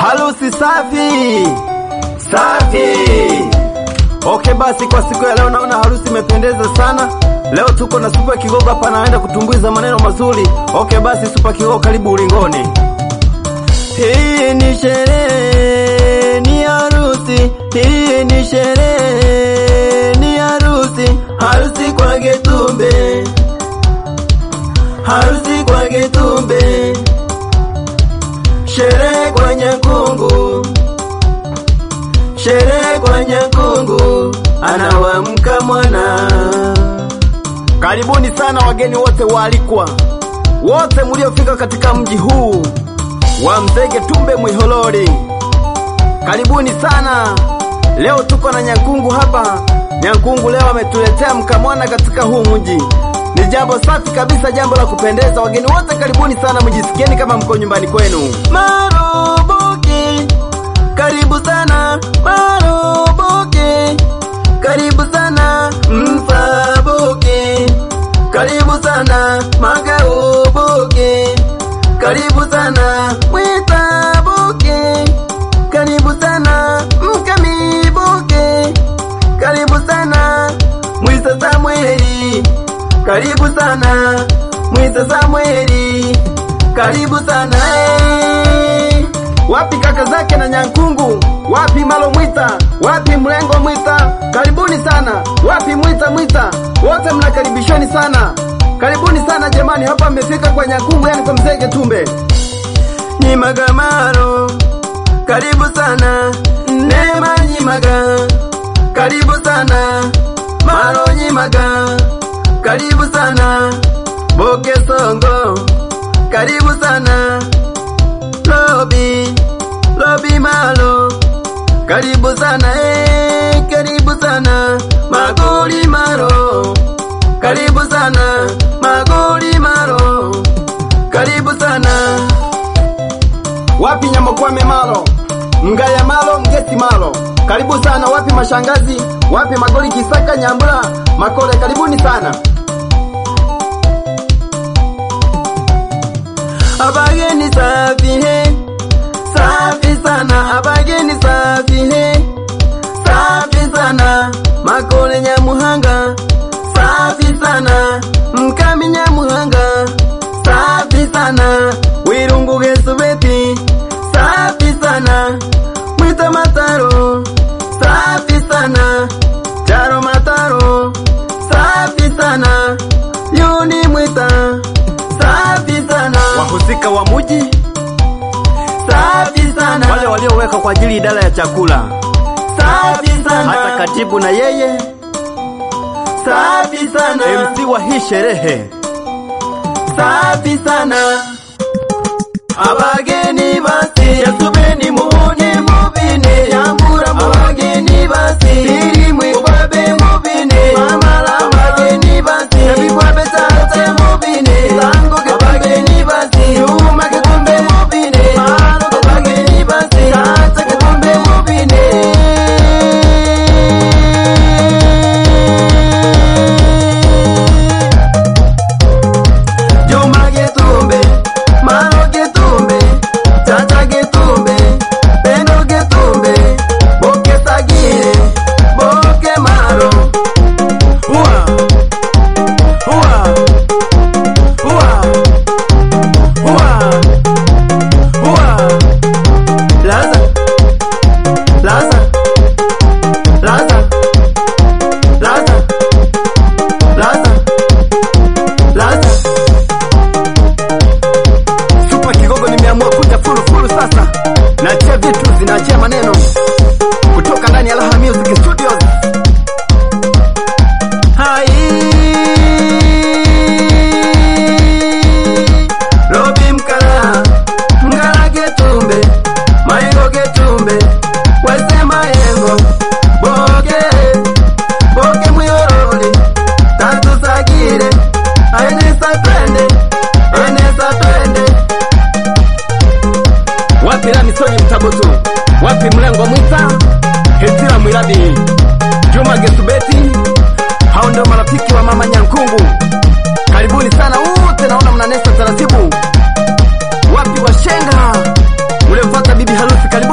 Harusi safi. Safi. Okay basi, kwa siku ya leo naona harusi imependeza sana. Leo tuko na Super Kigogo hapa anaenda kutumbuiza maneno mazuri. Okay basi Super Kigogo, karibu ulingoni. Hii ni sherehe, ni harusi. Hii ni sherehe, ni harusi. Harusi kwa Getumbe. Harusi kwa Getumbe. Sherehe kwa Nyankungu. Sherehe kwa Nyankungu, anawamka mwana. Karibuni sana wageni wote waalikwa, wote mliofika katika mji huu wa Mzee Getumbe Mwihorori. Karibuni sana. Leo tuko na Nyankungu hapa. Nyankungu leo ametuletea mkamwana katika huu mji. Ni jambo safi kabisa, jambo la kupendeza. Wageni wote karibuni sana, mjisikieni kama mko nyumbani kwenu. Marubuki, karibu sana. Marubuki, karibu sana. Mfabuki, karibu sana. Magaubuki, karibu sana. Mwitabuki, karibu sana. Mkamibuki, karibu sana. Mwisa Samueli, karibu sana. Mwisa Samueli, karibu sana. Wapi kaka zake na Nyankungu? Wapi Malo Mwita? Wapi Mlengo Mwita? Karibuni sana. Wapi Mwita? Wote mnakaribisheni sana. Karibuni sana jamani, hapa mmefika kwa Nyankungu, yani kwa Mzee Getumbe. Nyimaga Maro, karibu sana. Neema Nyimaga, karibu sana. Maro Nyimaga, karibu sana. Boke Songo, karibu sana. Lobi Malo, karibu sana. Karibu sana. Magoli Maro, karibu sana. Magoli Maro, karibu sana. Wapi Nyamokwame Malo? Mgaya Malo, Mgeti Malo, karibu sana. Wapi mashangazi? Wapi Magoli Kisaka, Nyambura, Makole, karibuni sana. Abageni safi he, safi sana. Abageni safi he, safi sana. Makole Nyamuhanga, safi sana. Mkami Nyamuhanga, safi sana. Wirungu Gesubeti, safi sana. Mwita Mataro, safi sana. Charo Mataro, safi sana. Yuni Mwita, safi sana. Wahusika wa muji, safi sana. Wale walioweka kwa ajili idara ya chakula, safi sana. Hata katibu na yeye, safi sana. MC wa hii sherehe, safi sana. Abageni basi, Yasubeni muhuni mubine. Nyambura abageni basi, Tirimwe ubabe mubine. Mamala abageni basi, Nabibwabe tate mubine. Zango abageni basi, Ruma Getumbe mubine. Malo abageni basi, Tata Getumbe mubine. Juma Getumbe, Malo Getumbe, Tata Getumbe, Pendo Getumbe, Boke Sagire, Boke Maro. Hua, hua, hua, hua, hua. Laza, laza, laza, laza, laza, laza. Super Kigogo nimeamua kuja furu sasa. Naachia vitu, zinaachia maneno kutoka ndani ya Raha Music Studios. Hai Robi Mkala, Mkala Getumbe, Maengo Getumbe, Wese Maengo, Boke Mwihorori, Tatu Sagire, Enesa twende. Wapi Rani Sonyi Mtabutu? Wapi Mlengo Mwita? Hetira Mwirabi, Juma Gesubeti. Hao ndio marafiki wa mama Nyankungu. Karibuni sana wote, naona mnanesa taratibu. Wapi Washenga? Ule mfata bibi harusi, karibu.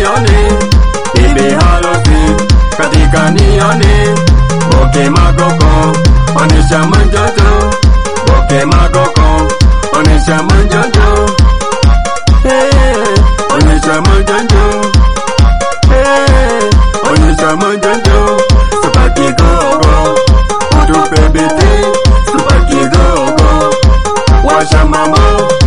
nione bibi harusi, katika nione boke magoko, onesha manjojo, boke magoko, onesha manjojo, onesha manjojo, onesha manjojo, supaki gogo, utupe biti, supaki gogo, washa mambo,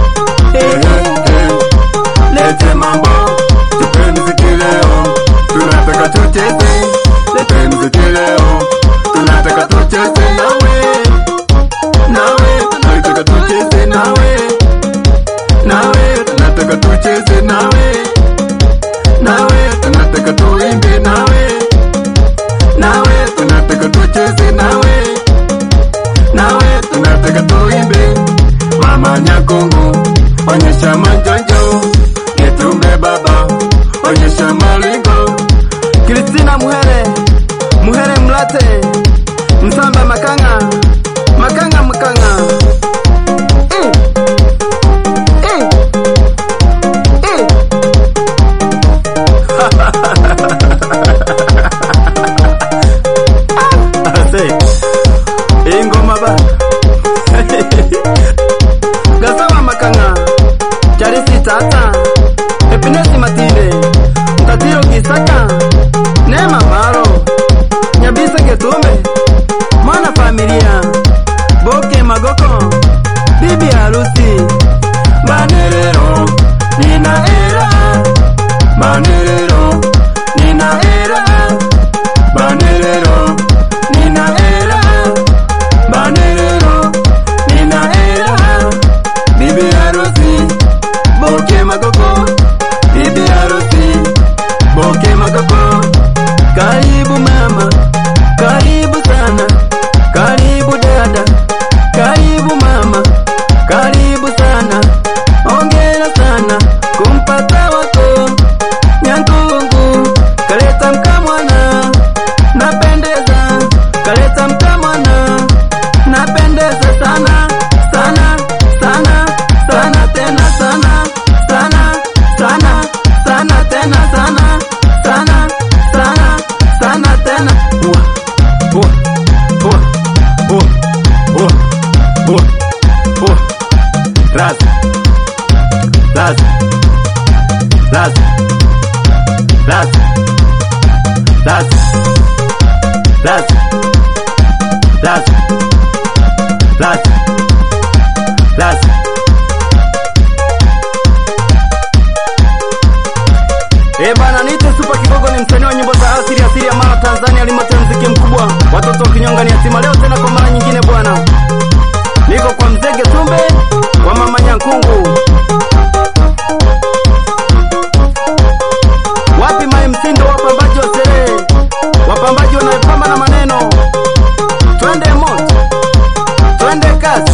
lete mambo, tupe mziki leo, tunataka tucheze, lete mziki leo, tunataka tucheze nawe, tunataka tucheze nawe, tunataka tucheze nawe, tunataka tuimbe nawe, tunataka tucheze nawe, tunataka tuimbe. Mama Nyakungu, onyesha manjojo, Getumbe baba, onyesha malingo. Kristina Muhere Mlate, Msamba Makanga, Ingoma ba Gasawa Makanga, Charisi Tata, Epinesi Matinde, Mtatiro Kisaka, Nema Maro, Nyabisa Getumbe, Mwana Familia, Boke Magoko, Bibi Harusi, Banerero, Nina Era, Banerero, Nina Era, Banerero, Nina Era, Banerero, Nina Era, Bibi Harusi, Boke Magoko, Bibi Harusi, Boke Magoko. Karibu mama, karibu sana, karibu dada, karibu mama, karibu sana, ongera sana, kumpata wako, Nyankungu, kaleta mkamwana, napendeza, kaleta mkamwana, napendeza sana, sana, sana, sana tena sana, sana, sana, sana tena sana, sana, sana, sana tena. Bana niite Super Kigogo, ni msanii wa nyimbo za asili ya Mara Tanzania, limote mziki mkubwa, watoto wa kinyonga ni yatima. Leo tena kwa mara nyingine bwana, niko kwa mzee Getumbe wa mama Nyankungu. Wapi maimsindo, wapambaji wa sherehe, wapambaji wanayopamba na maneno, twende moto, twende kasi.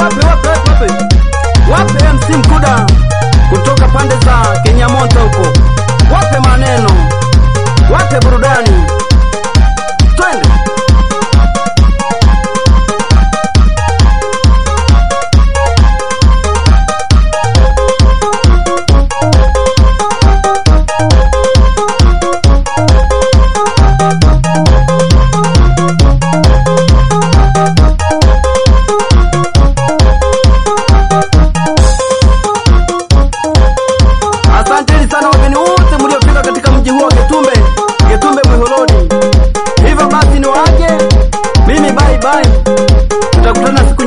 Wape MC Mkuda kutoka pande za Kenyamonta huko. Wape maneno. Wape burudani. Twende. Asanteni sana wageni wote mliofika katika mji huo Getumbe Mwiholoni. Hivyo basi ni waje. Mimi bye bye. Tutakutana siku